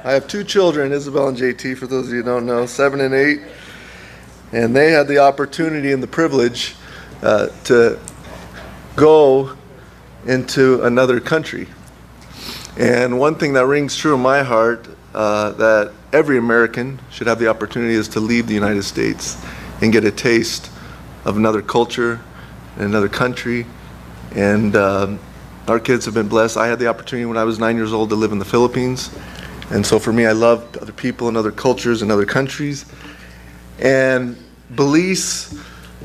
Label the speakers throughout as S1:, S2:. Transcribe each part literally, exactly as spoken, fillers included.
S1: I have two children, Isabel and J T, for those of you who don't know, seven and eight. And they had the opportunity and the privilege uh, to go into another country. And one thing that rings true in my heart, uh, that every American should have the opportunity, is to leave the United States and get a taste of another culture, another country. And um, our kids have been blessed. I had the opportunity when I was nine years old to live in the Philippines. And so for me, I loved other people and other cultures and other countries. And Belize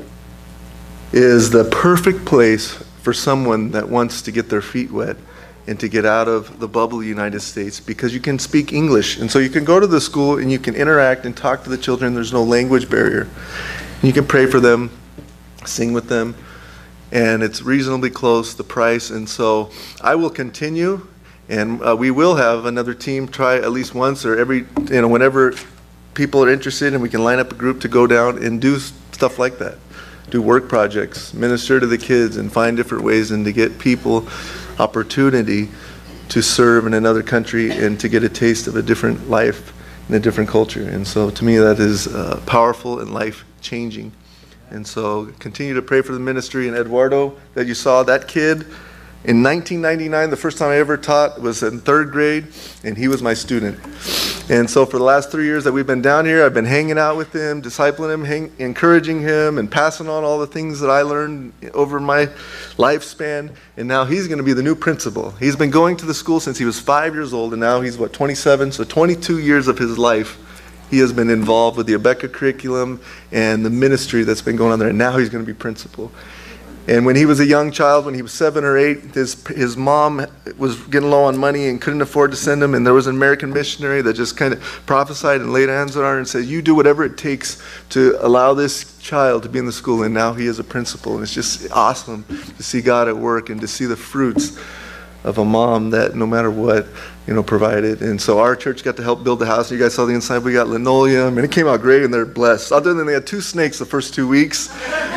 S1: is the perfect place for someone that wants to get their feet wet and to get out of the bubble of the United States, because you can speak English. And so you can go to the school and you can interact and talk to the children. There's no language barrier. And you can pray for them, sing with them, and it's reasonably close, the price. And so I will continue, and uh, we will have another team try at least once or every, you know, whenever people are interested, and we can line up a group to go down and do stuff like that. Do work projects, minister to the kids, and find different ways and to get people opportunity to serve in another country and to get a taste of a different life in a different culture. And so to me, that is uh, powerful and life-changing. And so continue to pray for the ministry. And Eduardo, that you saw, that kid, in nineteen ninety-nine, the first time I ever taught was in third grade, and he was my student. And so for the last three years that we've been down here, I've been hanging out with him, discipling him, hang, encouraging him, and passing on all the things that I learned over my lifespan. And now he's going to be the new principal. He's been going to the school since he was five years old, and now he's, what, twenty-seven? So twenty-two years of his life, he has been involved with the Abeka curriculum and the ministry that's been going on there, and now he's going to be principal. And when he was a young child, when he was seven or eight, his his mom was getting low on money and couldn't afford to send him. And there was an American missionary that just kind of prophesied and laid hands on her and said, you do whatever it takes to allow this child to be in the school. And now he is a principal. And it's just awesome to see God at work and to see the fruits of a mom that no matter what, you know, provided. And so our church got to help build the house. You guys saw the inside. We got linoleum, and it came out great, and they're blessed. Other than they had two snakes the first two weeks.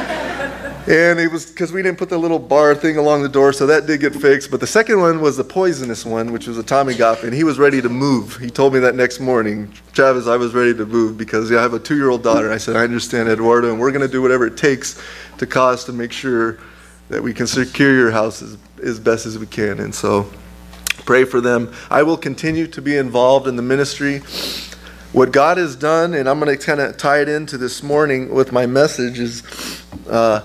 S1: And it was because we didn't put the little bar thing along the door, so that did get fixed. But the second one was the poisonous one, which was a Tommy Goff, and he was ready to move. He told me that next morning, Travis, I was ready to move because yeah, I have a two-year-old daughter. I said, I understand, Eduardo, and we're going to do whatever it takes to cause to make sure that we can secure your house as, as best as we can. And so pray for them. I will continue to be involved in the ministry. What God has done, and I'm going to kind of tie it into this morning with my message, is uh,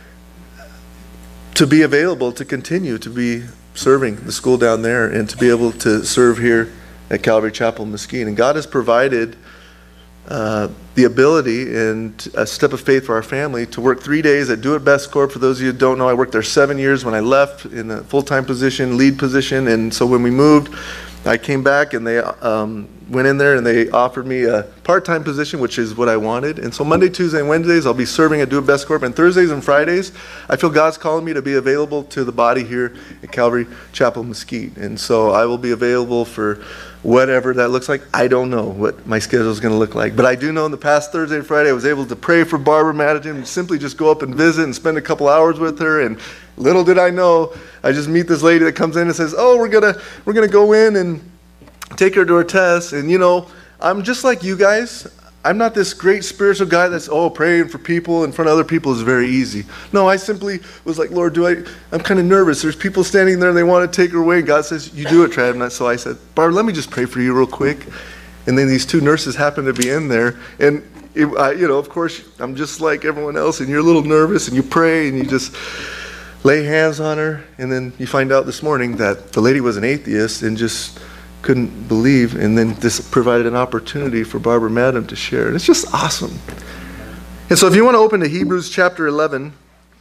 S1: to be available to continue to be serving the school down there and to be able to serve here at Calvary Chapel Mesquite. And God has provided uh, the ability and a step of faith for our family to work three days at Do It Best Corp. For those of you who don't know, I worked there seven years when I left in a full-time position, lead position. And so when we moved, I came back and they um, went in there and they offered me a part-time position, which is what I wanted. And so Monday, Tuesday, and Wednesdays, I'll be serving at Do It Best Corp. And Thursdays and Fridays, I feel God's calling me to be available to the body here at Calvary Chapel Mesquite. And so I will be available for whatever that looks like. I don't know what my schedule is going to look like. But I do know in the past Thursday and Friday, I was able to pray for Barbara Madigan and simply just go up and visit and spend a couple hours with her. And little did I know, I just meet this lady that comes in and says, oh, we're going to we're gonna go in and take her to her test. And, you know, I'm just like you guys. I'm not this great spiritual guy that's, oh, praying for people in front of other people is very easy. No, I simply was like, Lord, do I, I'm kind of nervous. There's people standing there and they want to take her away. And God says, you do it, Trav. And so I said, Barb, let me just pray for you real quick. And then these two nurses happen to be in there. And, it, I, you know, of course, I'm just like everyone else. And you're a little nervous and you pray and you just lay hands on her. And then you find out this morning that the lady was an atheist and just couldn't believe, and then this provided an opportunity for Barbara Madam to share. And it's just awesome. And so if you want to open to Hebrews chapter eleven,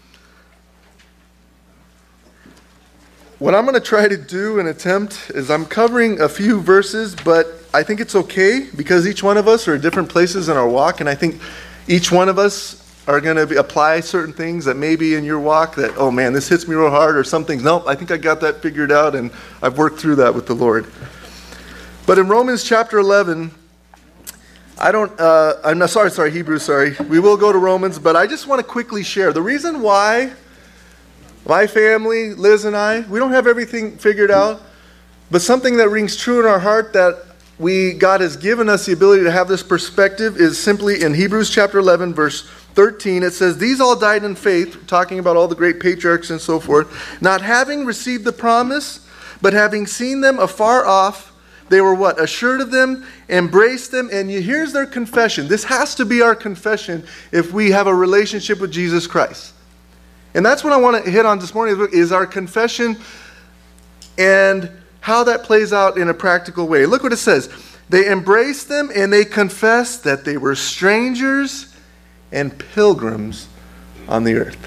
S1: what I'm going to try to do and attempt is I'm covering a few verses, but I think it's okay because each one of us are at different places in our walk, and I think each one of us are going to be, apply certain things that maybe in your walk that, oh man, this hits me real hard, or some things, nope, I think I got that figured out, and I've worked through that with the Lord. But in Romans chapter eleven, I don't, uh, I'm not, sorry, sorry, Hebrews, sorry. We will go to Romans, but I just want to quickly share. The reason why my family, Liz and I, we don't have everything figured out, but something that rings true in our heart that we God has given us the ability to have this perspective is simply in Hebrews chapter eleven, verse thirteen. It says, these all died in faith, talking about all the great patriarchs and so forth, not having received the promise, but having seen them afar off, they were what? Assured of them, embraced them, and here's their confession. This has to be our confession if we have a relationship with Jesus Christ. And that's what I want to hit on this morning, is our confession and how that plays out in a practical way. Look what it says. They embraced them and they confessed that they were strangers and pilgrims on the earth.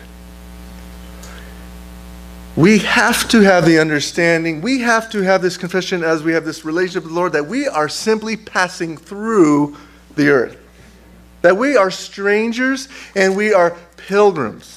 S1: We have to have the understanding, we have to have this confession as we have this relationship with the Lord, that we are simply passing through the earth. That we are strangers and we are pilgrims.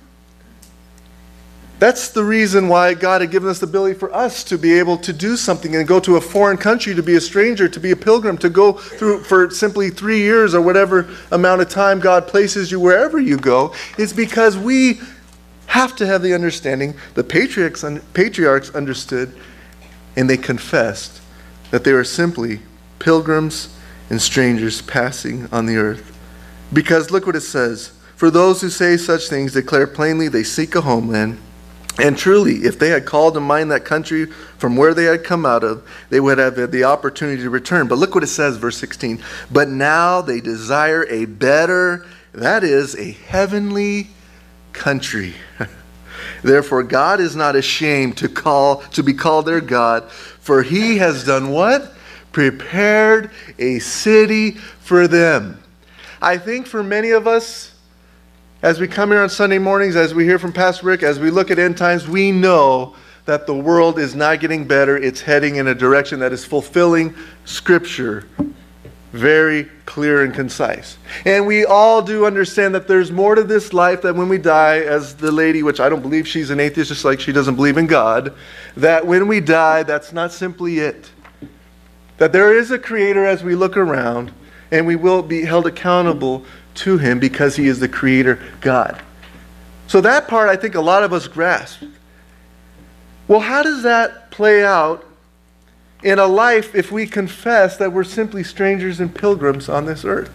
S1: That's the reason why God had given us the ability for us to be able to do something and go to a foreign country, to be a stranger, to be a pilgrim, to go through for simply three years or whatever amount of time God places you wherever you go. It's because we have to have the understanding. The patriarchs, patriarchs understood, and they confessed that they were simply pilgrims and strangers passing on the earth. Because look what it says. For those who say such things declare plainly they seek a homeland. And truly, if they had called to mind that country from where they had come out of, they would have had the opportunity to return. But look what it says, verse sixteen. But now they desire a better, that is, a heavenly country. Therefore, God is not ashamed to call to be called their God, for he has done what? Prepared a city for them. I think for many of us, as we come here on Sunday mornings, as we hear from Pastor Rick, as we look at end times, we know that the world is not getting better. It's heading in a direction that is fulfilling Scripture. Very clear and concise. And we all do understand that there's more to this life, that when we die, as the lady, which I don't believe she's an atheist, just like she doesn't believe in God, that when we die, that's not simply it. That there is a Creator as we look around, and we will be held accountable to him because he is the Creator God. So that part I think a lot of us grasp. Well, how does that play out in a life if we confess that we're simply strangers and pilgrims on this earth?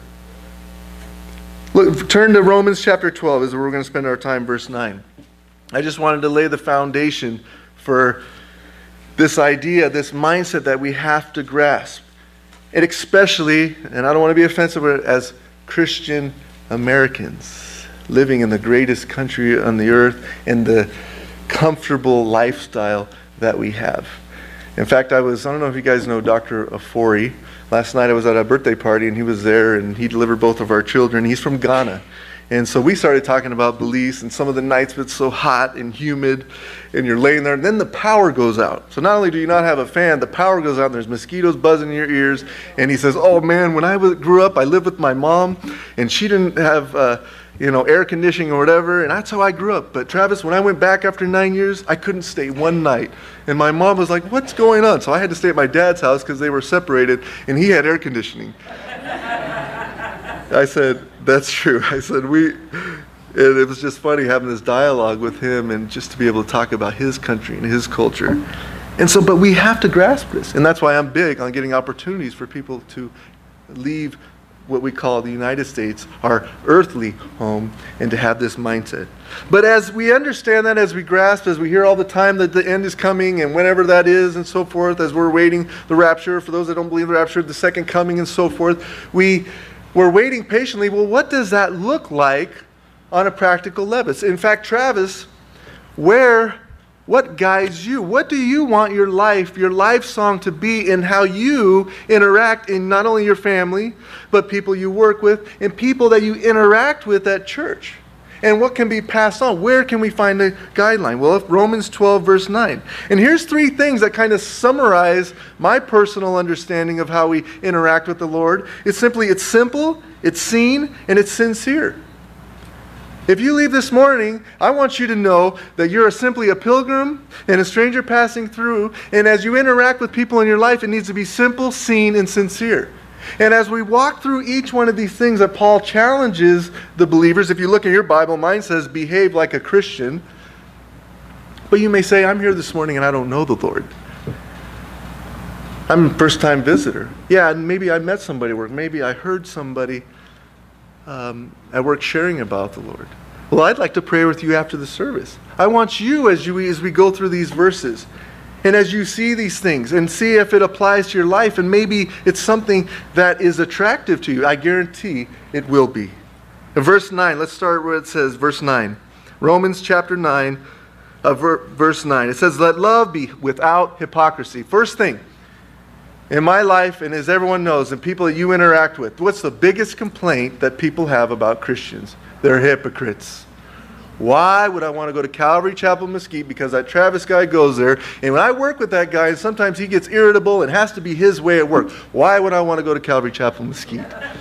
S1: Look, turn to Romans chapter twelve is where we're going to spend our time, verse nine. I just wanted to lay the foundation for this idea, this mindset that we have to grasp. And especially, and I don't want to be offensive, but as Christian Americans living in the greatest country on the earth and the comfortable lifestyle that we have. In fact, I was, I don't know if you guys know Doctor Afori. Last night I was at a birthday party and he was there and he delivered both of our children. He's from Ghana. And so we started talking about Belize and some of the nights it's so hot and humid and you're laying there and then the power goes out. So not only do you not have a fan, the power goes out and there's mosquitoes buzzing in your ears. And he says, oh man, when I grew up, I lived with my mom and she didn't have uh, you know, air conditioning or whatever, and that's how I grew up. But Travis, when I went back after nine years, I couldn't stay one night. And my mom was like, what's going on? So I had to stay at my dad's house because they were separated and he had air conditioning. I said, that's true. I said, we, and it was just funny having this dialogue with him and just to be able to talk about his country and his culture. And so, but we have to grasp this. And that's why I'm big on getting opportunities for people to leave what we call the United States, our earthly home, and to have this mindset. But as we understand that, as we grasp, as we hear all the time that the end is coming and whenever that is and so forth, as we're waiting the rapture, for those that don't believe the rapture, the second coming and so forth, we We're waiting patiently. Well, what does that look like on a practical level? In fact, Travis, where, what guides you? What do you want your life, your life song to be in how you interact in not only your family, but people you work with and people that you interact with at church? And what can be passed on? Where can we find a guideline? Well, Romans twelve, verse nine. And here's three things that kind of summarize my personal understanding of how we interact with the Lord. It's simply, it's simple, it's seen, and it's sincere. If you leave this morning, I want you to know that you're simply a pilgrim and a stranger passing through. And as you interact with people in your life, it needs to be simple, seen, and sincere. And as we walk through each one of these things that Paul challenges the believers, if you look in your Bible, mine says, behave like a Christian. But you may say, I'm here this morning and I don't know the Lord. I'm a first-time visitor. Yeah, and maybe I met somebody at work. Maybe I heard somebody um, at work sharing about the Lord. Well, I'd like to pray with you after the service. I want you, as you as we go through these verses, and as you see these things, and see if it applies to your life, and maybe it's something that is attractive to you. I guarantee it will be. In verse nine, let's start where it says, verse nine. Romans chapter nine, uh, ver- verse nine. It says, let love be without hypocrisy. First thing, in my life, and as everyone knows, and people that you interact with, what's the biggest complaint that people have about Christians? They're hypocrites. Why would I want to go to Calvary Chapel Mesquite? Because that Travis guy goes there, and when I work with that guy, and sometimes he gets irritable and has to be his way at work. Why would I want to go to Calvary Chapel Mesquite?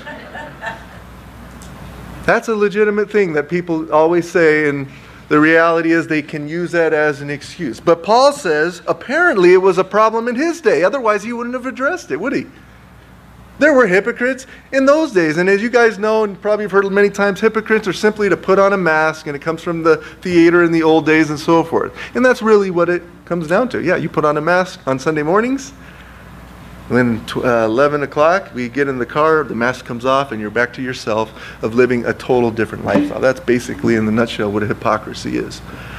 S1: That's a legitimate thing that people always say, and the reality is they can use that as an excuse. But Paul says apparently it was a problem in his day. Otherwise he wouldn't have addressed it, would he? There were hypocrites in those days. And as you guys know, and probably have heard many times, hypocrites are simply to put on a mask, and it comes from the theater in the old days and so forth. And that's really what it comes down to. Yeah, you put on a mask on Sunday mornings. When uh, eleven o'clock, we get in the car, the mask comes off, and you're back to yourself of living a total different lifestyle. That's basically, in the nutshell, what a hypocrisy is.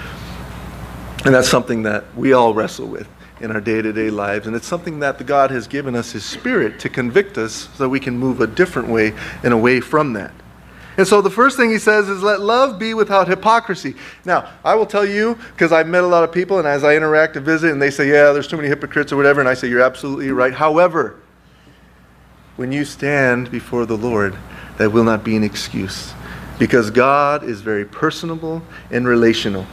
S1: And that's something that we all wrestle with in our day-to-day lives. And it's something that the God has given us His Spirit to convict us so we can move a different way and away from that. And so the first thing he says is, let love be without hypocrisy. Now, I will tell you, because I've met a lot of people, and as I interact and visit, and they say, yeah, there's too many hypocrites or whatever, and I say, you're absolutely right. However, when you stand before the Lord, that will not be an excuse. Because God is very personable and relational.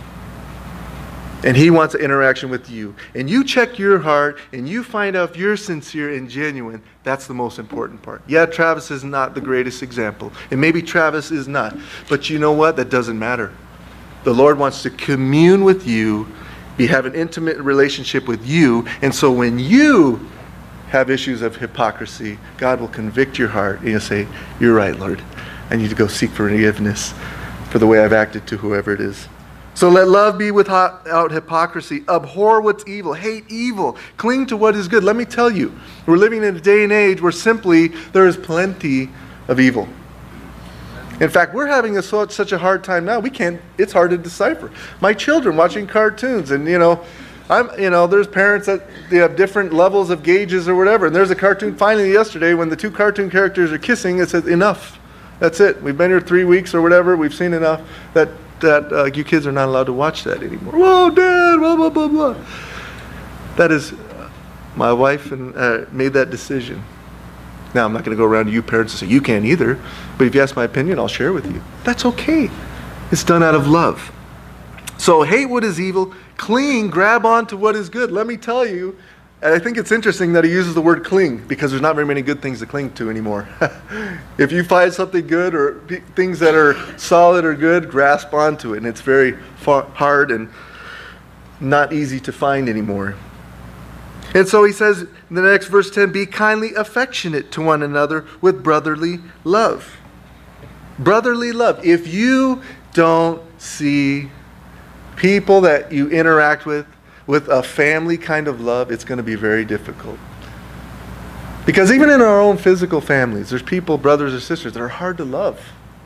S1: And He wants an interaction with you. And you check your heart, and you find out if you're sincere and genuine. That's the most important part. Yeah, Travis is not the greatest example. And maybe Travis is not. But you know what? That doesn't matter. The Lord wants to commune with you, be, have an intimate relationship with you. And so when you have issues of hypocrisy, God will convict your heart. And you'll say, you're right, Lord. I need to go seek forgiveness for the way I've acted to whoever it is. So let love be without hypocrisy. Abhor what's evil. Hate evil. Cling to what is good. Let me tell you, we're living in a day and age where simply there is plenty of evil. In fact, we're having a, such a hard time now. We can't, it's hard to decipher. My children watching cartoons, and you know, I'm, you know, there's parents that they have different levels of gauges or whatever. And there's a cartoon finally yesterday when the two cartoon characters are kissing. It says, enough. That's it. We've been here three weeks or whatever. We've seen enough. That that uh, you kids are not allowed to watch that anymore. Whoa, Dad, blah, blah, blah, blah. That is, uh, my wife and uh, made that decision. Now, I'm not going to go around to you parents and say, you can't either. But if you ask my opinion, I'll share with you. That's okay. It's done out of love. So hate what is evil, cling, grab on to what is good. Let me tell you, and I think it's interesting that he uses the word cling, because there's not very many good things to cling to anymore. If you find something good or p- things that are solid or good, grasp onto it. And it's very far, hard and not easy to find anymore. And so he says in the next verse ten, be kindly affectionate to one another with brotherly love. Brotherly love. If you don't see people that you interact with with a family kind of love, it's going to be very difficult. Because even in our own physical families, there's people, brothers or sisters, that are hard to love.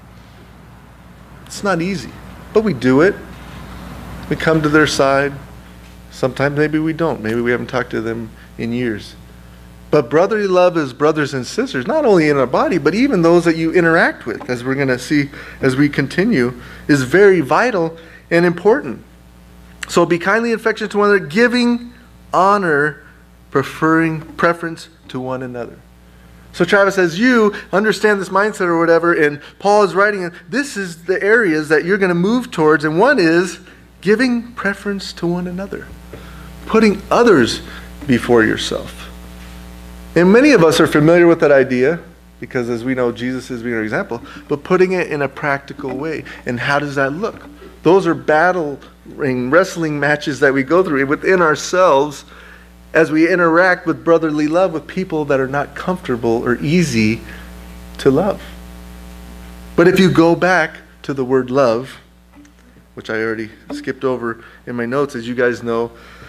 S1: It's not easy, but we do it. We come to their side. Sometimes maybe we don't. Maybe we haven't talked to them in years. But brotherly love is brothers and sisters, not only in our body, but even those that you interact with, as we're going to see as we continue, is very vital and important. So be kindly affectionate to one another, giving honor, preferring preference to one another. So Travis says, you understand this mindset or whatever, and Paul is writing, this is the areas that you're going to move towards, and one is giving preference to one another. Putting others before yourself. And many of us are familiar with that idea, because as we know, Jesus is being our example, but putting it in a practical way. And how does that look? Those are battle ring wrestling matches that we go through within ourselves as we interact with brotherly love with people that are not comfortable or easy to love. But if you go back to the word love, which I already skipped over in my notes, as you guys know,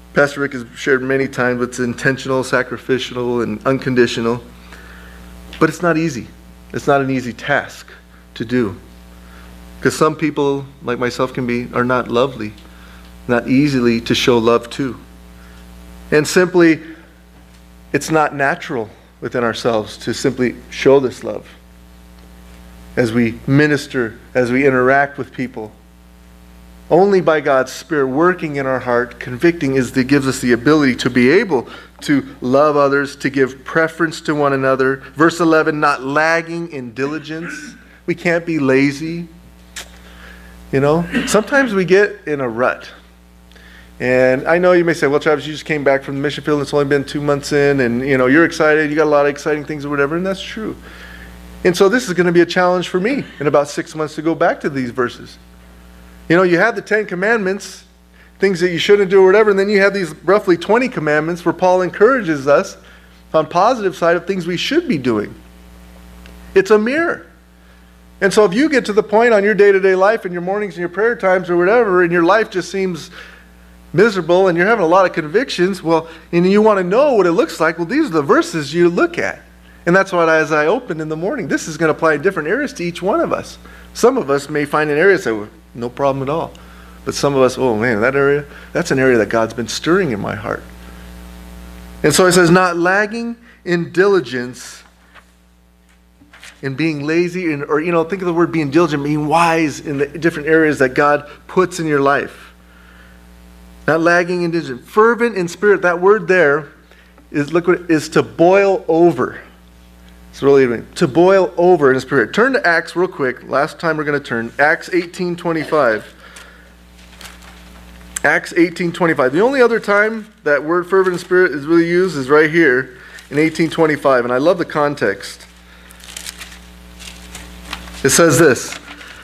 S1: Pastor Rick has shared many times it's intentional, sacrificial, and unconditional. But it's not easy. It's not an easy task to do. Because some people, like myself, can be, are not lovely, not easily to show love to. And simply, it's not natural within ourselves to simply show this love as we minister, as we interact with people. Only by God's Spirit working in our heart, convicting, is that gives us the ability to be able to love others, to give preference to one another. Verse eleven, not lagging in diligence. We can't be lazy. You know, sometimes we get in a rut. And I know you may say, well, Travis, you just came back from the mission field and it's only been two months in and, you know, you're excited, you got a lot of exciting things or whatever, and that's true. And so this is going to be a challenge for me in about six months to go back to these verses. You know, you have the Ten Commandments, things that you shouldn't do or whatever, and then you have these roughly twenty commandments where Paul encourages us on positive side of things we should be doing. It's a mirror. And so if you get to the point on your day-to-day life and your mornings and your prayer times or whatever, and your life just seems miserable and you're having a lot of convictions, well, and you want to know what it looks like, well, these are the verses you look at. And that's why as I opened in the morning, this is going to apply in different areas to each one of us. Some of us may find an area and say, well, no problem at all. But some of us, oh man, that area, that's an area that God's been stirring in my heart. And so it says, not lagging in diligence, in being lazy, in, or, you know, think of the word being diligent, being wise in the different areas that God puts in your life. Not lagging in diligence. Fervent in spirit, that word there is, look what, is to boil over. It's really, to boil over in the spirit. Turn to Acts real quick. Last time we're going to turn. Acts eighteen twenty-five. Acts eighteen twenty-five. The only other time that word fervent in spirit is really used is right here in eighteen twenty-five. And I love the context. It says this.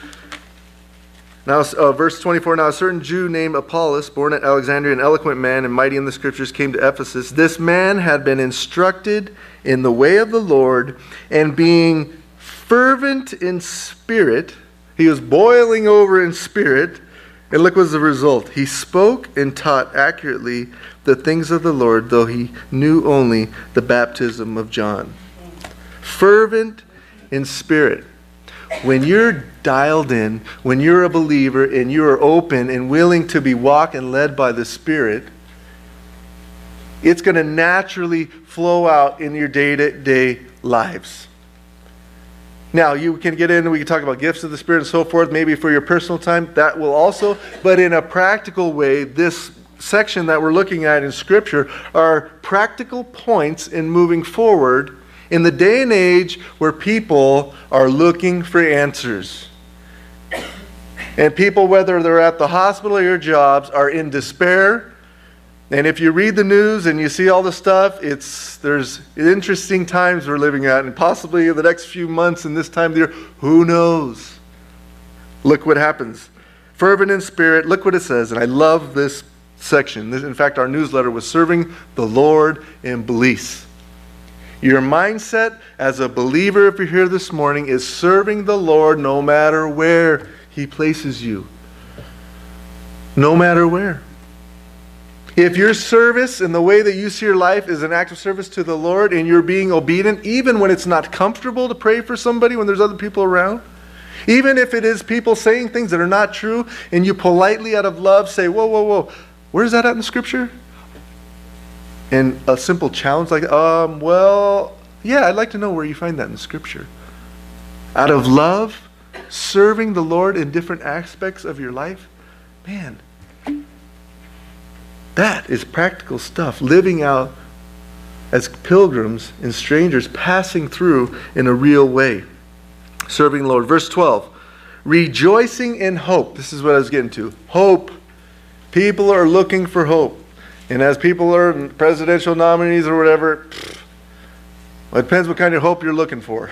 S1: Now, uh, verse twenty-four, now a certain Jew named Apollos, born at Alexandria, an eloquent man and mighty in the scriptures, came to Ephesus. This man had been instructed in the way of the Lord, and being fervent in spirit, he was boiling over in spirit, and look what's the result. He spoke and taught accurately the things of the Lord, though he knew only the baptism of John. Fervent in spirit. When you're dialed in, when you're a believer and you are open and willing to be walked and led by the Spirit, it's going to naturally flow out in your day-to-day lives. Now, you can get in and we can talk about gifts of the Spirit and so forth, maybe for your personal time. That will also, but in a practical way, this section that we're looking at in Scripture are practical points in moving forward in the day and age where people are looking for answers. And people, whether they're at the hospital or your jobs, are in despair. And if you read the news and you see all the stuff, it's there's interesting times we're living at, and possibly in the next few months and this time of the year, who knows? Look what happens. Fervent in spirit, look what it says, and I love this section. This, in fact, our newsletter was serving the Lord in bliss. Your mindset as a believer, if you're here this morning, is serving the Lord no matter where He places you. No matter where. If your service and the way that you see your life is an act of service to the Lord and you're being obedient, even when it's not comfortable to pray for somebody when there's other people around, even if it is people saying things that are not true and you politely out of love say, whoa, whoa, whoa, where's that at in the Scripture? And a simple challenge like, um, well, yeah, I'd like to know where you find that in the Scripture. Out of love, serving the Lord in different aspects of your life, man, that is practical stuff. Living out as pilgrims and strangers passing through in a real way. Serving the Lord. Verse twelve, rejoicing in hope. This is what I was getting to. Hope. People are looking for hope. And as people are presidential nominees or whatever, well, it depends what kind of hope you're looking for.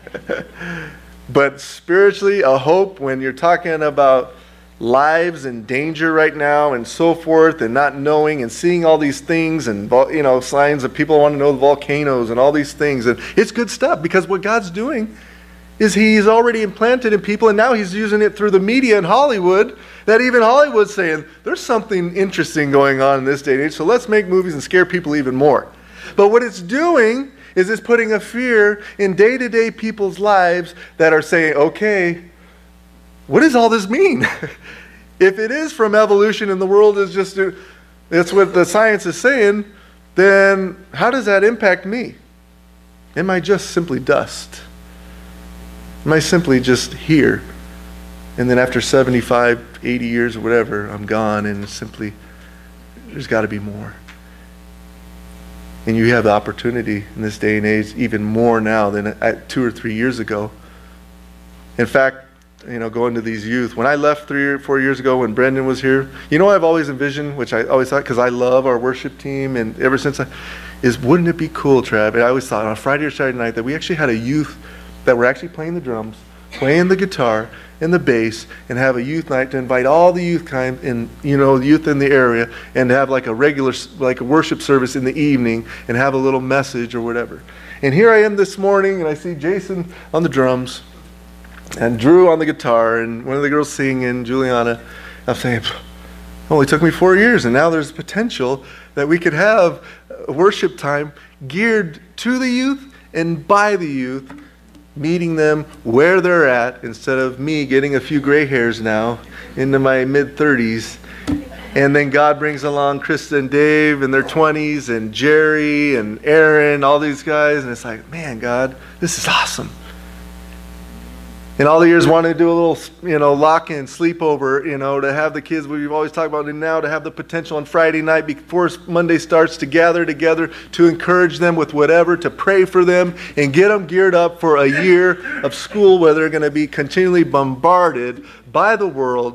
S1: But spiritually, a hope when you're talking about lives in danger right now and so forth, and not knowing and seeing all these things and, you know, signs that people want to know the volcanoes and all these things. And it's good stuff because what God's doing is he's already implanted in people, and now he's using it through the media in Hollywood, that even Hollywood's saying, there's something interesting going on in this day and age, so let's make movies and scare people even more. But what it's doing is it's putting a fear in day-to-day people's lives that are saying, okay, what does all this mean? If it is from evolution and the world is just, that's what the science is saying, then how does that impact me? Am I just simply dust? Am I simply just here? And then after seventy-five, eighty years or whatever, I'm gone, and it's simply, there's got to be more. And you have the opportunity in this day and age, even more now than two or three years ago. In fact, you know, going to these youth, when I left three or four years ago when Brendan was here, you know what I've always envisioned, which I always thought, because I love our worship team, and ever since I, is wouldn't it be cool, Trav? And I always thought on a Friday or Saturday night that we actually had a youth that were actually playing the drums, playing the guitar and the bass, and have a youth night to invite all the youth kind and you know youth in the area, and have like a regular like a worship service in the evening, and have a little message or whatever. And here I am this morning, and I see Jason on the drums, and Drew on the guitar, and one of the girls singing, Juliana. I'm saying, it only took me four years, and now there's potential that we could have a worship time geared to the youth and by the youth, meeting them where they're at, instead of me getting a few gray hairs now into my mid thirties. And then God brings along Krista and Dave in their twenties, and Jerry and Aaron, all these guys, and it's like, man, God, this is awesome. And all the years wanting to do a little, you know, lock-in, sleepover, you know, to have the kids, we've always talked about, and now to have the potential on Friday night before Monday starts to gather together to encourage them with whatever, to pray for them and get them geared up for a year of school where they're going to be continually bombarded by the world,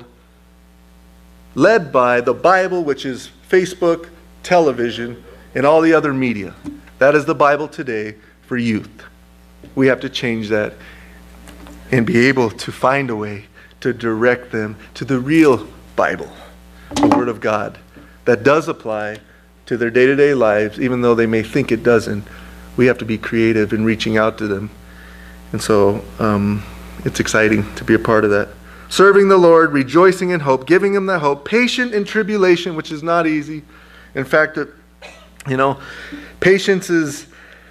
S1: led by the Bible, which is Facebook, television, and all the other media. That is the Bible today for youth. We have to change that and be able to find a way to direct them to the real Bible, the Word of God, that does apply to their day-to-day lives, even though they may think it doesn't. We have to be creative in reaching out to them. And so um, it's exciting to be a part of that. Serving the Lord, rejoicing in hope, giving Him the hope, patient in tribulation, which is not easy. In fact, it, you know, patience is...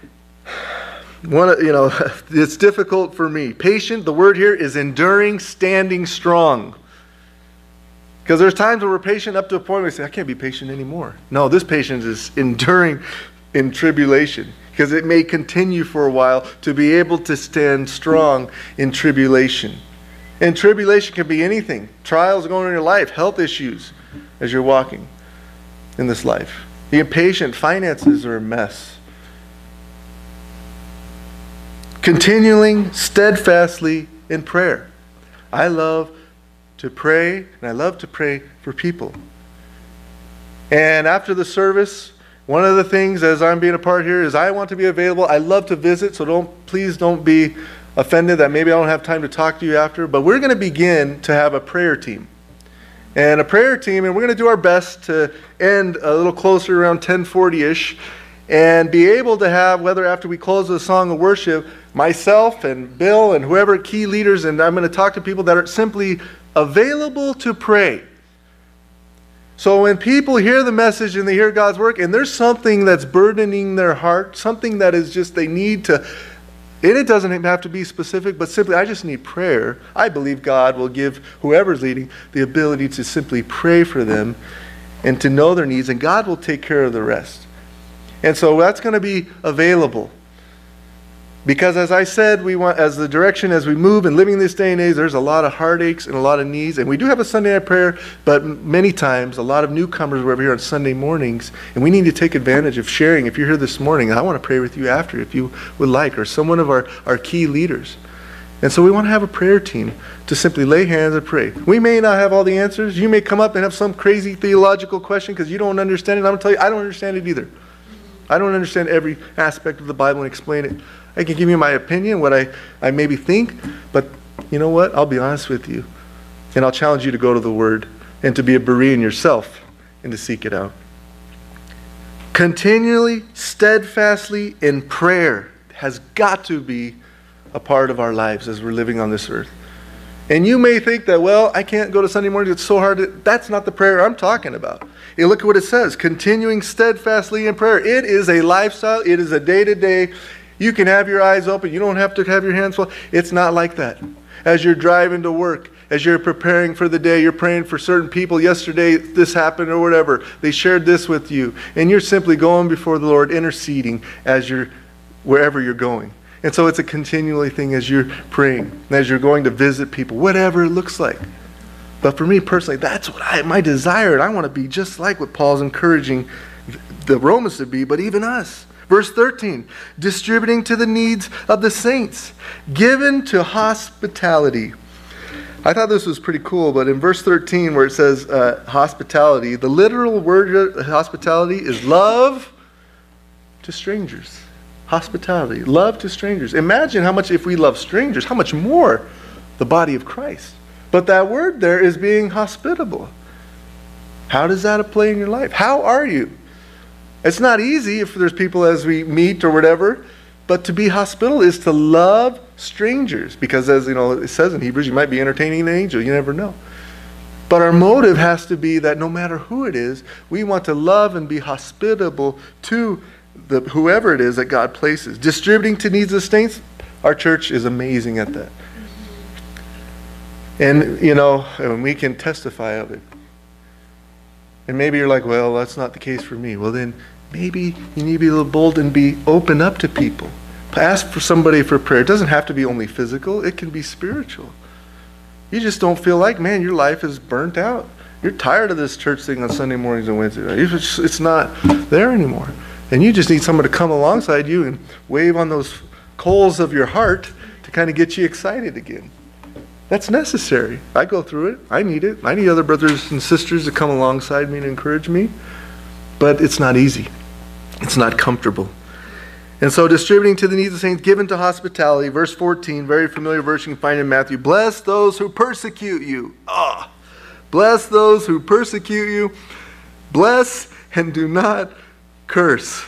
S1: One, you know, it's difficult for me. Patient, the word here is enduring, standing strong. Because there's times where we're patient up to a point where we say, I can't be patient anymore. No, this patience is enduring in tribulation. Because it may continue for a while to be able to stand strong in tribulation. And tribulation can be anything. Trials going on in your life, health issues as you're walking in this life. Being patient, finances are a mess. Continuing steadfastly in prayer. I love to pray, and I love to pray for people. And after the service, one of the things as I'm being a part here is I want to be available. I love to visit, so don't please don't be offended that maybe I don't have time to talk to you after. But we're going to begin to have a prayer team. And a prayer team, and we're going to do our best to end a little closer around ten forty-ish, and be able to have, whether after we close with a song of worship, myself and Bill and whoever key leaders, and I'm going to talk to people that are simply available to pray. So when people hear the message and they hear God's work, and there's something that's burdening their heart, something that is just they need to, and it doesn't have to be specific, but simply, I just need prayer. I believe God will give whoever's leading the ability to simply pray for them and to know their needs, and God will take care of the rest. And so that's going to be available. Because as I said, we want, as the direction as we move and living this day and age, there's a lot of heartaches and a lot of needs. And we do have a Sunday night prayer, but many times a lot of newcomers are over here on Sunday mornings, and we need to take advantage of sharing. If you're here this morning, I want to pray with you after if you would like, or some one of our, our key leaders. And so we want to have a prayer team to simply lay hands and pray. We may not have all the answers. You may come up and have some crazy theological question because you don't understand it. I'm going to tell you, I don't understand it either. I don't understand every aspect of the Bible and explain it. I can give you my opinion, what I, I maybe think, but you know what? I'll be honest with you. And I'll challenge you to go to the Word and to be a Berean yourself and to seek it out. Continually, steadfastly in prayer has got to be a part of our lives as we're living on this earth. And you may think that, well, I can't go to Sunday morning, it's so hard. To, that's not the prayer I'm talking about. You look at what it says, continuing steadfastly in prayer. It is a lifestyle. It is a day-to-day. You can have your eyes open. You don't have to have your hands full. It's not like that. As you're driving to work, as you're preparing for the day, you're praying for certain people. Yesterday, this happened or whatever. They shared this with you. And you're simply going before the Lord, interceding as you're wherever you're going. And so it's a continually thing as you're praying, as you're going to visit people, whatever it looks like. But for me personally, that's what I, my desire, and I want to be just like what Paul's encouraging the Romans to be, but even us. Verse thirteen, distributing to the needs of the saints, given to hospitality. I thought this was pretty cool, but in verse thirteen where it says uh, hospitality, the literal word hospitality is love to strangers. Hospitality, love to strangers. Imagine how much, if we love strangers, how much more the body of Christ. But that word there is being hospitable. How does that play in your life? How are you? It's not easy if there's people as we meet or whatever, but to be hospitable is to love strangers. Because as you know, it says in Hebrews, you might be entertaining an angel, you never know. But our motive has to be that no matter who it is, we want to love and be hospitable to the whoever it is that God places. Distributing to needs of saints, our church is amazing at that. And, you know, and we can testify of it. And maybe you're like, well, that's not the case for me. Well, then maybe you need to be a little bold and be open up to people. Ask for somebody for prayer. It doesn't have to be only physical. It can be spiritual. You just don't feel like, man, your life is burnt out. You're tired of this church thing on Sunday mornings and Wednesday nights. It's not there anymore. And you just need someone to come alongside you and wave on those coals of your heart to kind of get you excited again. That's necessary. I go through it. I need it. I need other brothers and sisters to come alongside me and encourage me. But it's not easy. It's not comfortable. And so distributing to the needs of saints, given to hospitality. Verse fourteen, very familiar verse you can find in Matthew. Bless those who persecute you. Ah, bless those who persecute you. Bless and do not curse.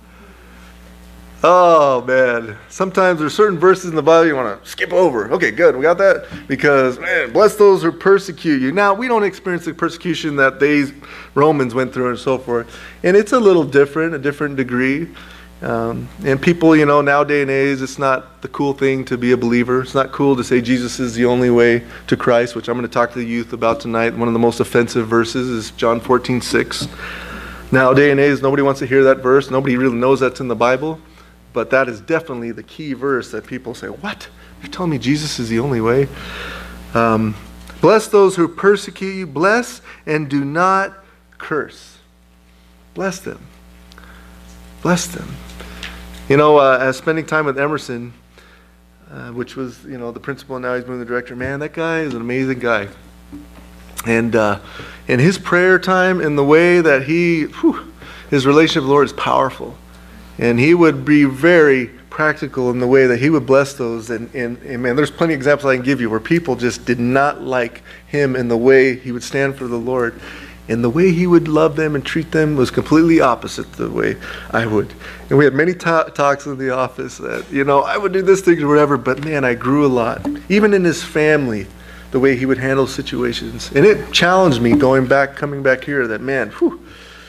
S1: Oh, man. Sometimes there's certain verses in the Bible you want to skip over. Okay, good. We got that? Because, man, bless those who persecute you. Now, we don't experience the persecution that these Romans went through and so forth. And it's a little different, a different degree. Um, and people, you know, nowadays and age, it's not the cool thing to be a believer. It's not cool to say Jesus is the only way to Christ, which I'm going to talk to the youth about tonight. One of the most offensive verses is John fourteen six. Nowadays and age, nobody wants to hear that verse. Nobody really knows that's in the Bible. But that is definitely the key verse that people say, what? You're telling me Jesus is the only way? Um, bless those who persecute you. Bless and do not curse. Bless them. Bless them. You know, uh, as spending time with Emerson, uh, which was, you know, the principal, and now he's moving the director, man, that guy is an amazing guy. And uh, in his prayer time, in the way that he, whew, his relationship with the Lord is powerful. And he would be very practical in the way that he would bless those. And, and, and man, there's plenty of examples I can give you where people just did not like him in the way he would stand for the Lord. And the way he would love them and treat them was completely opposite the way I would. And we had many ta- talks in the office that, you know, I would do this thing or whatever, but man, I grew a lot. Even in his family, the way he would handle situations. And it challenged me going back, coming back here, that man, whew,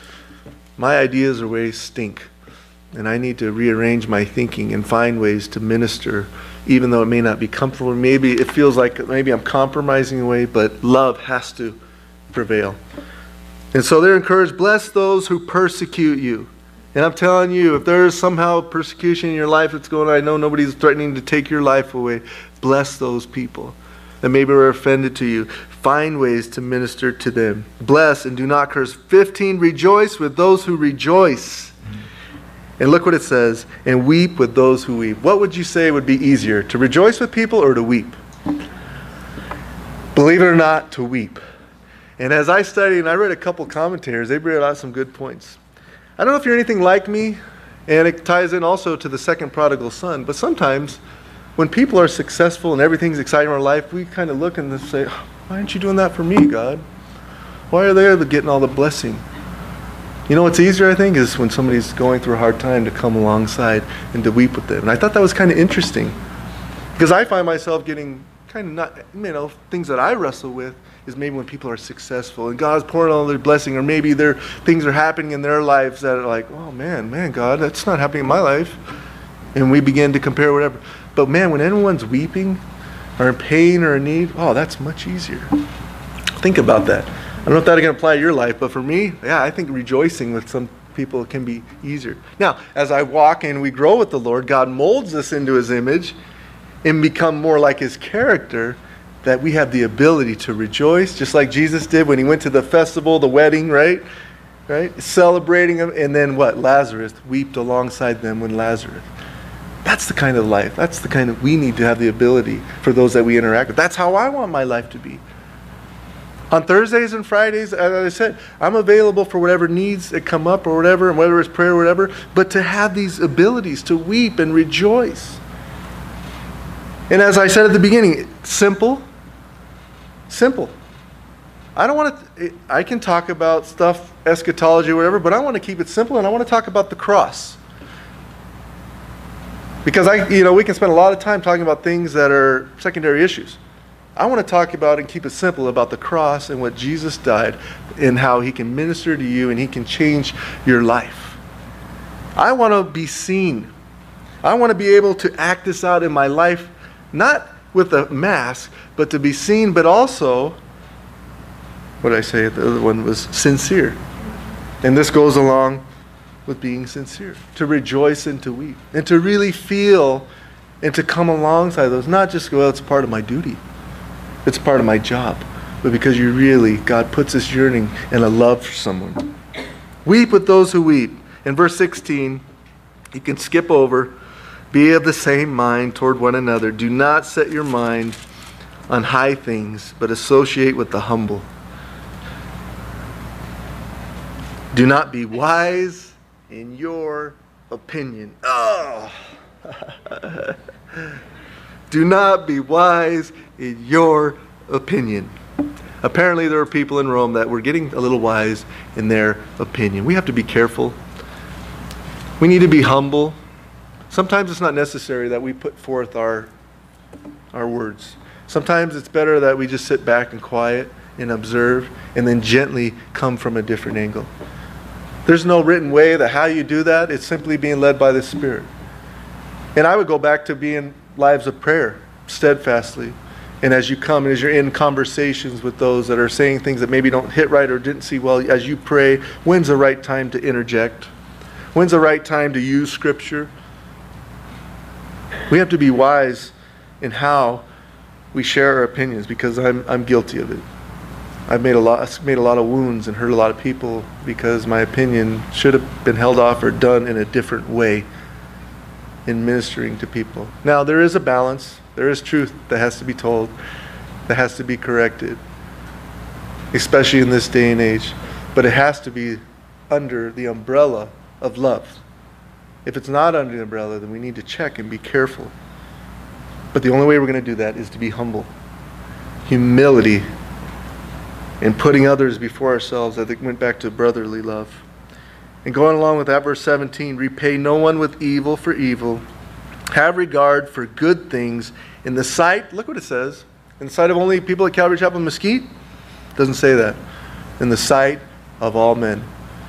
S1: my ideas or ways stink. And I need to rearrange my thinking and find ways to minister, even though it may not be comfortable. Maybe it feels like maybe I'm compromising away, but love has to prevail. And so they're encouraged, bless those who persecute you. And I'm telling you, if there is somehow persecution in your life that's going on, I know nobody's threatening to take your life away. Bless those people that maybe were offended to you. Find ways to minister to them. Bless and do not curse. fifteen, rejoice with those who rejoice. And look what it says, and weep with those who weep. What would you say would be easier, to rejoice with people or to weep? Believe it or not, to weep. And as I studied, and I read a couple commentators, they brought out some good points. I don't know if you're anything like me, and it ties in also to the second prodigal son, but sometimes when people are successful and everything's exciting in our life, we kind of look and say, why aren't you doing that for me, God? Why are they getting all the blessing? You know what's easier, I think, is when somebody's going through a hard time to come alongside and to weep with them. And I thought that was kind of interesting. Because I find myself getting kind of not, you know, things that I wrestle with is maybe when people are successful and God's pouring all their blessing, or maybe their things are happening in their lives that are like, oh man, man, God, that's not happening in my life. And we begin to compare whatever. But man, when anyone's weeping or in pain or in need, oh, that's much easier. Think about that. I don't know if that can apply to your life, but for me, yeah, I think rejoicing with some people can be easier. Now, as I walk and we grow with the Lord, God molds us into His image and become more like His character, that we have the ability to rejoice, just like Jesus did when He went to the festival, the wedding, right? Right? Celebrating Him, and then what? Lazarus wept alongside them when Lazarus. That's the kind of life. That's the kind of, we need to have the ability for those that we interact with. That's how I want my life to be. On Thursdays and Fridays, as I said, I'm available for whatever needs that come up or whatever, and whether it's prayer or whatever, but to have these abilities to weep and rejoice. And as I said at the beginning, simple, simple. I don't want to, I can talk about stuff, eschatology or whatever, but I want to keep it simple, and I want to talk about the cross. Because I, you know, we can spend a lot of time talking about things that are secondary issues. I want to talk about and keep it simple about the cross and what Jesus died and how He can minister to you and He can change your life. I want to be seen. I want to be able to act this out in my life, not with a mask, but to be seen, but also, what did I say? The other one was sincere. And this goes along with being sincere, to rejoice and to weep, and to really feel and to come alongside those, not just go, well, it's part of my duty, it's part of my job, but because you really, God puts this yearning and a love for someone. Weep with those who weep. In verse sixteen, you can skip over, be of the same mind toward one another. Do not set your mind on high things, but associate with the humble. Do not be wise in your opinion. Oh. Do not be wise in your opinion. Apparently there were people in Rome that were getting a little wise in their opinion. We have to be careful. We need to be humble. Sometimes it's not necessary that we put forth our, our words. Sometimes it's better that we just sit back and quiet and observe and then gently come from a different angle. There's no written way that how you do that. It's simply being led by the Spirit. And I would go back to being lives of prayer, steadfastly. And as you come and as you're in conversations with those that are saying things that maybe don't hit right or didn't see well, as you pray, when's the right time to interject? When's the right time to use Scripture? We have to be wise in how we share our opinions, because I'm I'm guilty of it. I've made a lot made a lot of wounds and hurt a lot of people because my opinion should have been held off or done in a different way in ministering to people. Now, there is a balance. There is truth that has to be told, that has to be corrected, especially in this day and age. But it has to be under the umbrella of love. If it's not under the umbrella, then we need to check and be careful. But the only way we're going to do that is to be humble. Humility. And putting others before ourselves. I think went back to brotherly love. And going along with that, verse seventeen, repay no one with evil for evil. Have regard for good things in the sight, look what it says, in the sight of only people at Calvary Chapel Mesquite? It doesn't say that. In the sight of all men.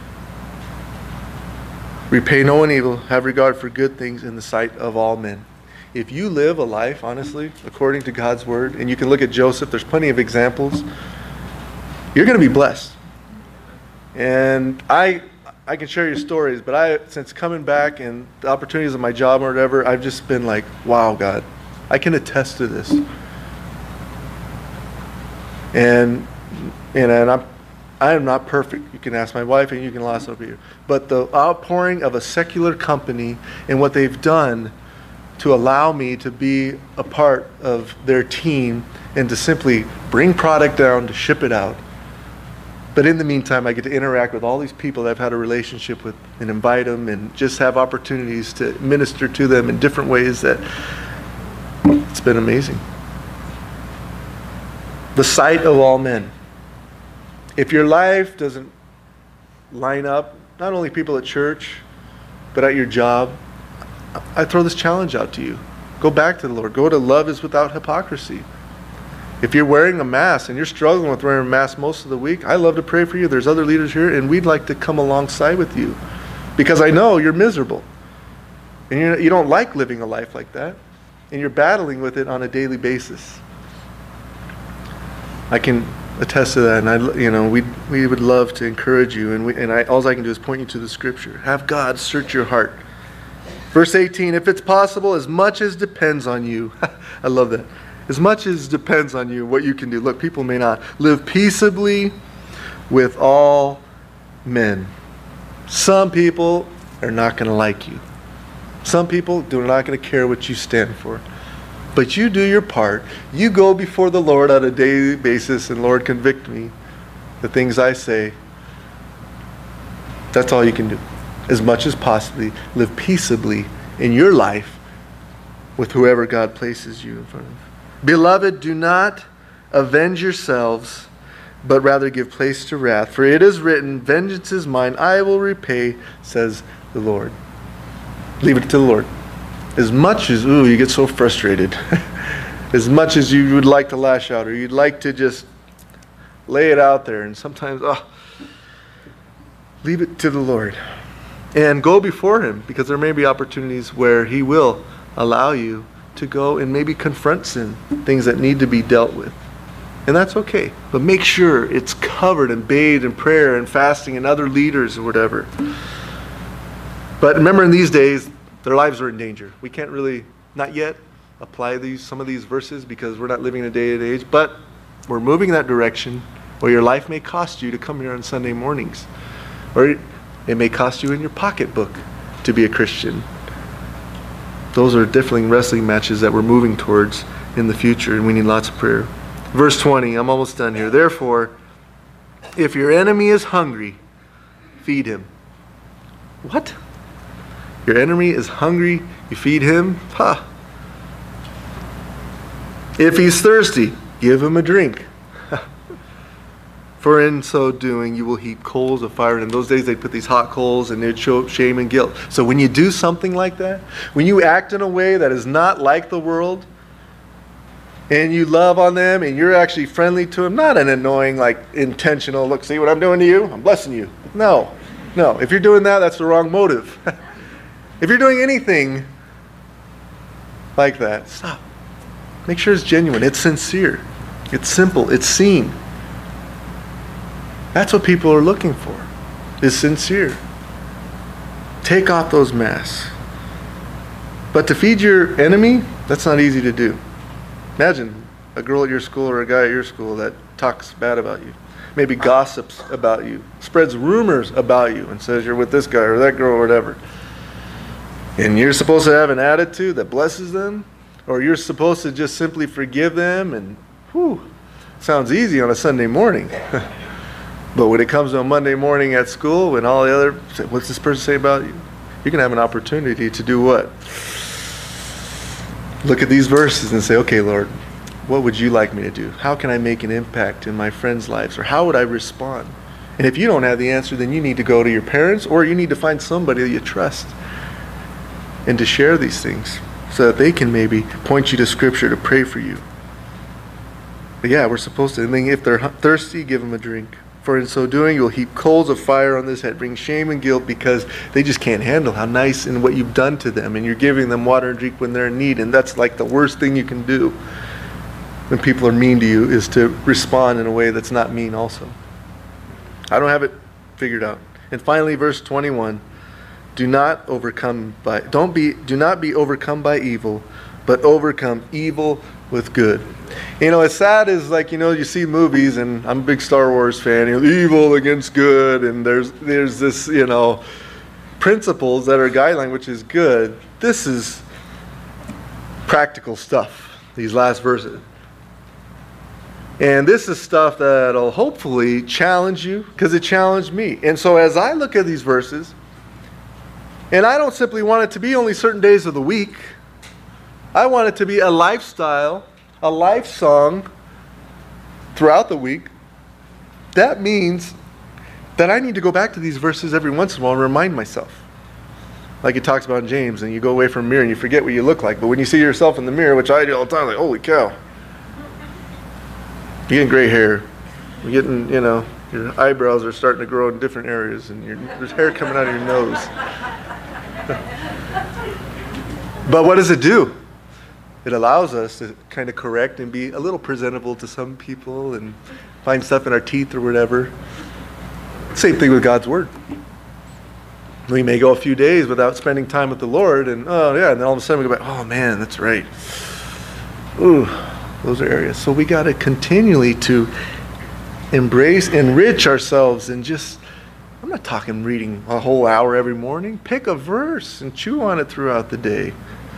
S1: Repay no one evil. Have regard for good things in the sight of all men. If you live a life, honestly, according to God's word, and you can look at Joseph, there's plenty of examples, you're going to be blessed. And I I can share your stories, but I, since coming back and the opportunities of my job or whatever, I've just been like, wow, God, I can attest to this. And and, and I'm I am not perfect. You can ask my wife and you can ask over here. But the outpouring of a secular company and what they've done to allow me to be a part of their team and to simply bring product down to ship it out. But in the meantime, I get to interact with all these people that I've had a relationship with and invite them and just have opportunities to minister to them in different ways that it's been amazing. The sight of all men. If your life doesn't line up, not only people at church, but at your job, I throw this challenge out to you. Go back to the Lord. Go to love is without hypocrisy. If you're wearing a mask and you're struggling with wearing a mask most of the week, I love to pray for you. There's other leaders here, and we'd like to come alongside with you. Because I know you're miserable. And you're, you don't like living a life like that. And you're battling with it on a daily basis. I can attest to that, and I, you know, we we would love to encourage you. And we, and I, all I can do is point you to the Scripture. Have God search your heart. Verse eighteen, if it's possible, as much as depends on you. I love that. As much as depends on you, what you can do. Look, people may not. Live peaceably with all men. Some people are not going to like you. Some people are not going to care what you stand for. But you do your part. You go before the Lord on a daily basis, and Lord, convict me. The things I say. That's all you can do. As much as possibly, live peaceably in your life with whoever God places you in front of. Beloved, do not avenge yourselves, but rather give place to wrath. For it is written, vengeance is mine, I will repay, says the Lord. Leave it to the Lord. As much as, ooh, you get so frustrated. As much as you would like to lash out, or you'd like to just lay it out there, and sometimes, oh, leave it to the Lord. And go before Him, because there may be opportunities where He will allow you to go and maybe confront sin, things that need to be dealt with. And that's okay. But make sure it's covered and bathed in prayer and fasting and other leaders or whatever. But remember, in these days, their lives are in danger. We can't really, not yet, apply these some of these verses because we're not living in a day and age. But we're moving in that direction where your life may cost you to come here on Sunday mornings. Or it may cost you in your pocketbook to be a Christian. Those are definitely wrestling matches that we're moving towards in the future, and we need lots of prayer. Verse twenty, I'm almost done here. Therefore, if your enemy is hungry, feed him. What? Your enemy is hungry, you feed him? Ha! If he's thirsty, give him a drink. For in so doing, you will heap coals of fire. And in those days, they'd put these hot coals and they'd show shame and guilt. So when you do something like that, when you act in a way that is not like the world, and you love on them, and you're actually friendly to them, not an annoying, like, intentional, look, see what I'm doing to you? I'm blessing you. No. No. If you're doing that, that's the wrong motive. If you're doing anything like that, stop. Make sure it's genuine. It's sincere. It's simple. It's seen. That's what people are looking for, is sincere. Take off those masks. But to feed your enemy, that's not easy to do. Imagine a girl at your school or a guy at your school that talks bad about you, maybe gossips about you, spreads rumors about you, and says you're with this guy or that girl or whatever. And you're supposed to have an attitude that blesses them, or you're supposed to just simply forgive them, and whew, sounds easy on a Sunday morning. But when it comes to a Monday morning at school, when all the other, what's this person say about you? You're going to have an opportunity to do what? Look at these verses and say, okay, Lord, what would you like me to do? How can I make an impact in my friends' lives? Or how would I respond? And if you don't have the answer, then you need to go to your parents, or you need to find somebody that you trust and to share these things so that they can maybe point you to Scripture to pray for you. But yeah, we're supposed to. And then if they're thirsty, give them a drink. For in so doing, you'll heap coals of fire on this head, bring shame and guilt, because they just can't handle how nice and what you've done to them, and you're giving them water and drink when they're in need. And that's like the worst thing you can do when people are mean to you, is to respond in a way that's not mean also. I don't have it figured out. And finally, verse twenty-one, do not overcome by don't be do not be overcome by evil, but overcome evil with good. You know, as sad as, like, you know, you see movies, and I'm a big Star Wars fan, you know, evil against good, and there's there's this, you know, principles that are guideline, which is good. This is practical stuff, these last verses. And this is stuff that'll hopefully challenge you, because it challenged me. And so as I look at these verses, and I don't simply want it to be only certain days of the week, I want it to be a lifestyle, a life song throughout the week. That means that I need to go back to these verses every once in a while and remind myself. Like he talks about in James, and you go away from a mirror and you forget what you look like. But when you see yourself in the mirror, which I do all the time, like, holy cow. You're getting gray hair. You're getting, you know, your eyebrows are starting to grow in different areas, and your, there's hair coming out of your nose. But what does it do? It allows us to kind of correct and be a little presentable to some people and find stuff in our teeth or whatever. Same thing with God's Word. We may go a few days without spending time with the Lord, and oh yeah, and then all of a sudden we go back, oh man, that's right. Ooh, those are areas. So we got to continually to embrace, enrich ourselves, and just, I'm not talking reading a whole hour every morning. Pick a verse and chew on it throughout the day.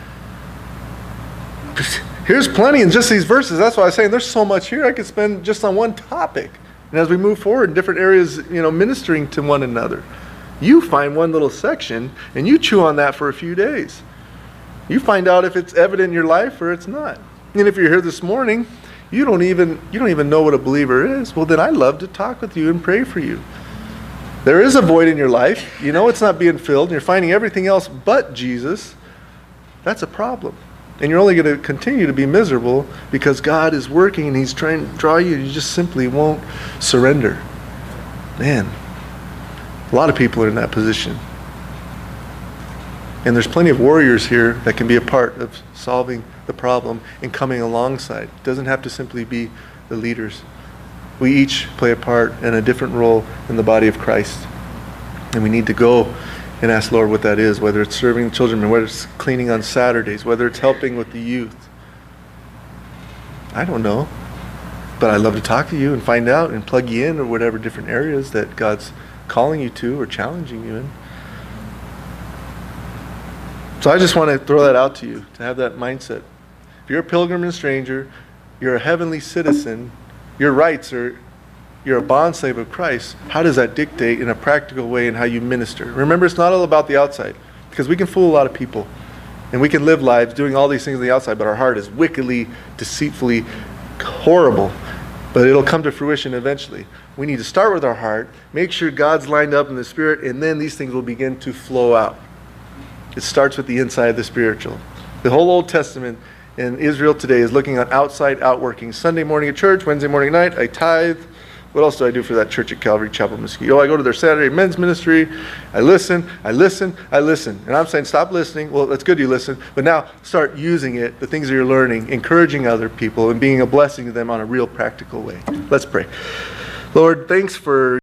S1: Here's plenty in just these verses. That's why I was saying there's so much here I could spend just on one topic. And as we move forward in different areas, you know, ministering to one another, you find one little section and you chew on that for a few days. You find out if it's evident in your life or it's not. And if you're here this morning, you don't even you don't even know what a believer is. Well, then I'd love to talk with you and pray for you. There is a void in your life. You know it's not being filled, and you're finding everything else but Jesus. That's a problem. And you're only going to continue to be miserable because God is working and He's trying to draw you. You just simply won't surrender. Man, a lot of people are in that position. And there's plenty of warriors here that can be a part of solving the problem and coming alongside. It doesn't have to simply be the leaders. We each play a part and a different role in the body of Christ. And we need to go and ask Lord what that is, whether it's serving the children, whether it's cleaning on Saturdays, whether it's helping with the youth. I don't know. But I'd love to talk to you and find out and plug you in or whatever different areas that God's calling you to or challenging you in. So I just want to throw that out to you, to have that mindset. If you're a pilgrim and a stranger, you're a heavenly citizen, your rights are, you're a bondslave of Christ. How does that dictate in a practical way in how you minister? Remember, it's not all about the outside, because we can fool a lot of people. And we can live lives doing all these things on the outside, but our heart is wickedly, deceitfully horrible. But it'll come to fruition eventually. We need to start with our heart, make sure God's lined up in the Spirit, and then these things will begin to flow out. It starts with the inside, the spiritual. The whole Old Testament in Israel today is looking at outside outworking. Sunday morning at church, Wednesday morning at night, I tithe. What else do I do for that church at Calvary Chapel, Mesquite? Oh, I go to their Saturday men's ministry. I listen, I listen, I listen. And I'm saying stop listening. Well, that's good you listen. But now start using it, the things that you're learning, encouraging other people, and being a blessing to them on a real practical way. Let's pray. Lord, thanks for